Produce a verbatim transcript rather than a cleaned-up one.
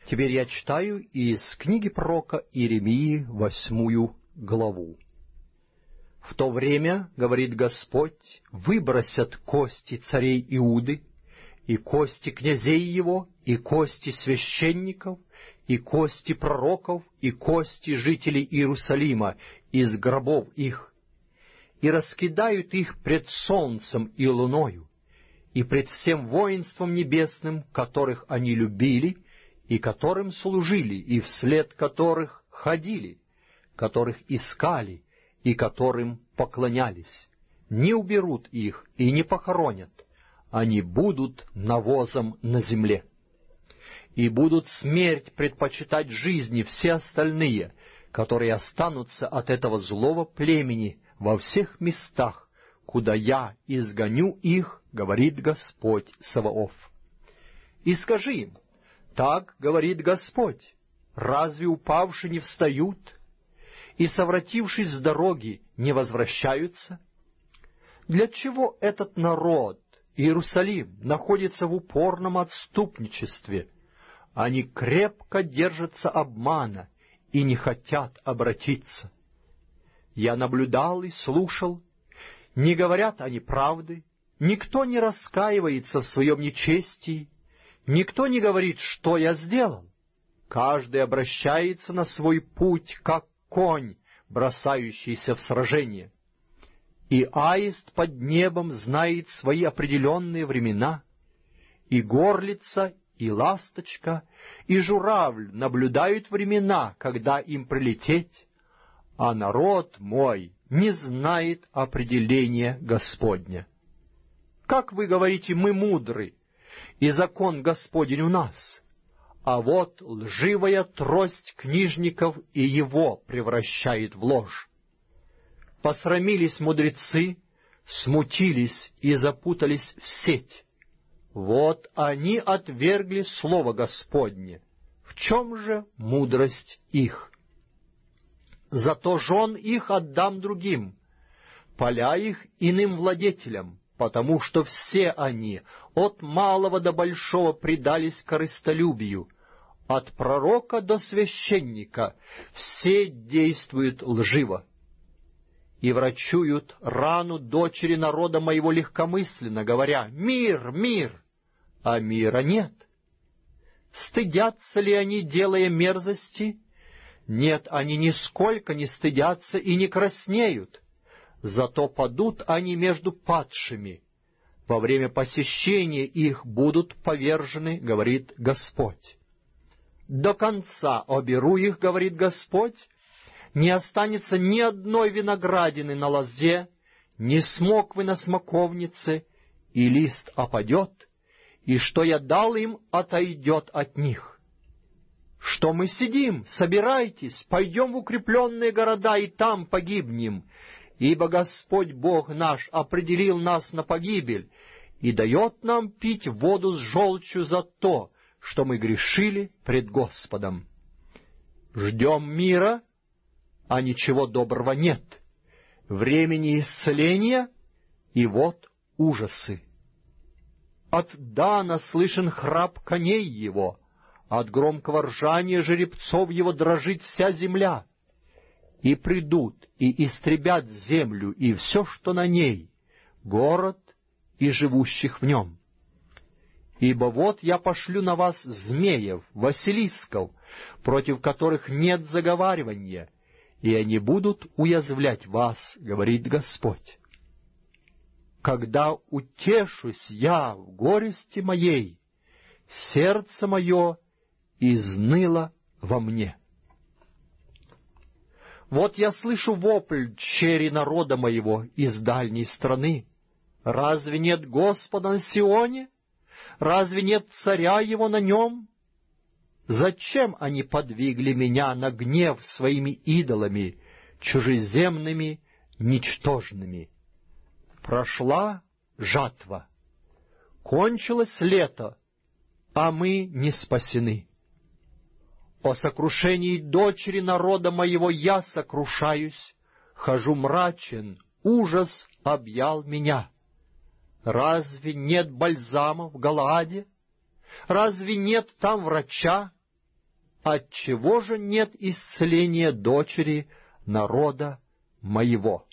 Теперь я читаю из книги пророка Иеремии восьмую главу. «В то время, — говорит Господь, — выбросят кости царей Иуды, и кости князей его, и кости священников, и кости пророков, и кости жителей Иерусалима из гробов их, и раскидают их пред солнцем и луною, и пред всем воинством небесным, которых они любили, и которым служили, и вслед которых ходили, которых искали, и которым поклонялись. Не уберут их и не похоронят, они будут навозом на земле. И будут смерть предпочитать жизни все остальные, которые останутся от этого злого племени во всех местах, куда я изгоню их, говорит Господь Саваоф. И скажи им: так говорит Господь, разве упавшие не встают, и, совратившись с дороги, не возвращаются? Для чего этот народ, Иерусалим, находится в упорном отступничестве? Они крепко держатся обмана и не хотят обратиться. Я наблюдал и слушал, не говорят они правды, никто не раскаивается в своем нечестии, никто не говорит, что я сделал. Каждый обращается на свой путь, как конь, бросающийся в сражение. И аист под небом знает свои определенные времена, и горлица, и ласточка, и журавль наблюдают времена, когда им прилететь, а народ мой не знает определения Господня. Как вы говорите, мы мудры, и закон Господень у нас, а вот лживая трость книжников и его превращает в ложь. Посрамились мудрецы, смутились и запутались в сеть. Вот они отвергли слово Господне. В чем же мудрость их? Зато жен их отдам другим, поля их иным владетелям, потому что все они от малого до большого предались корыстолюбию, от пророка до священника все действуют лживо. И врачуют рану дочери народа моего легкомысленно, говоря: «Мир, мир!» А мира нет. Стыдятся ли они, делая мерзости? Нет, они нисколько не стыдятся и не краснеют. Зато падут они между падшими. Во время посещения их будут повержены, говорит Господь. До конца оберу их, говорит Господь, не останется ни одной виноградины на лозе, ни смоквы на смоковнице, и лист опадет, и что я дал им, отойдет от них. Что мы сидим? Собирайтесь, пойдем в укрепленные города, и там погибнем, ибо Господь Бог наш определил нас на погибель и дает нам пить воду с желчью за то, что мы грешили пред Господом. Ждем мира, а ничего доброго нет, времени исцеления, и вот ужасы. От Дана слышен храп коней его, от громкого ржания жеребцов его дрожит вся земля. И придут, и истребят землю, и все, что на ней, город и живущих в нем. Ибо вот я пошлю на вас змеев, василисков, против которых нет заговаривания, и они будут уязвлять вас, говорит Господь. Когда утешусь я в горести моей, сердце мое изныло во мне. Вот я слышу вопль чери народа моего из дальней страны. Разве нет Господа на Сионе? Разве нет царя его на нем? Зачем они подвигли меня на гнев своими идолами, чужеземными, ничтожными? Прошла жатва, кончилось лето, а мы не спасены. О сокрушении дочери народа моего я сокрушаюсь, хожу мрачен, ужас объял меня. Разве нет бальзама в Галааде? Разве нет там врача? отчего же нет исцеления дочери народа моего?»